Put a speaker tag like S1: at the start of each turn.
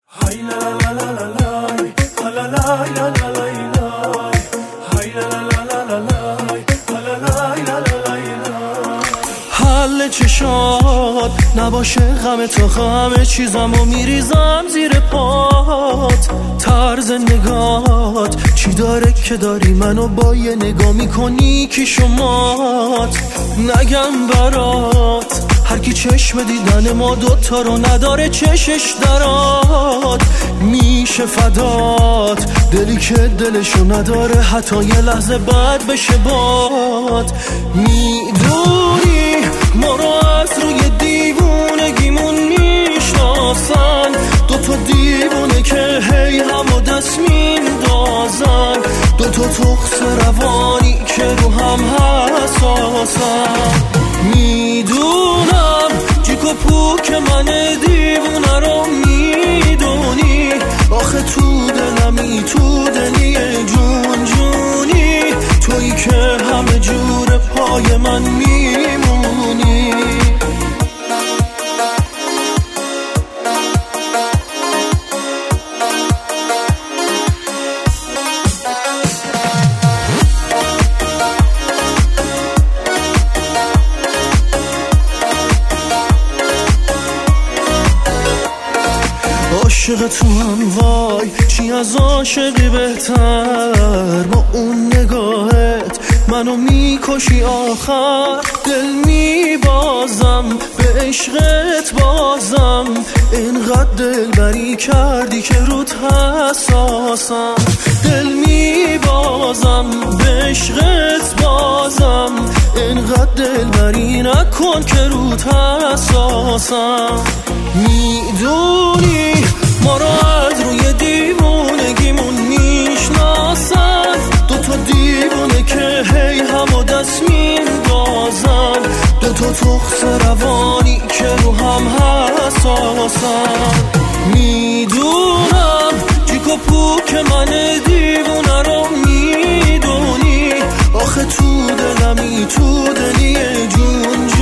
S1: حل چشات نباشه غم تو همه چیزمو میریزم زیر پات. طرز نگات چی داره که داری منو با یه نگاه میکنی کی شمات. نگم برات هر کی چشم دیدن ما دوتا رو نداره چشش درات میشه فدات. دلی که دلشو نداره حتی یه لحظه بعد بشه باد. میدونی ما رو از روی دیوونگیمون میشناسن، دوتا دیوونه که هی همو دست میندازن، دوتا تخص روانی که رو هم حساسن. میدونم جیک و پوک من دیوونه رو میدونی، آخه تو دلمی تو دلی جون جونی، تویی که همه جور پای من میمونی. عاشق تو هم وای چی از عاشقی بهتر، با اون نگاهت منو میکشی آخر. دل میبازم به عشقت بازم، اینقدر دلبری کردی که روت حساسم. دل میبازم به عشقت بازم، اینقدر دلبری نکن که روت حساسم. میدونی ما رو از روی دیوونگیمون میشناسن، دوتا دیوونه که هی همو دست میندازن، دوتا تخص روانی که رو هم حساسن. میدونم جیک و پوک من دیوونه رو میدونی، آخه تو دلمی تو دلی جون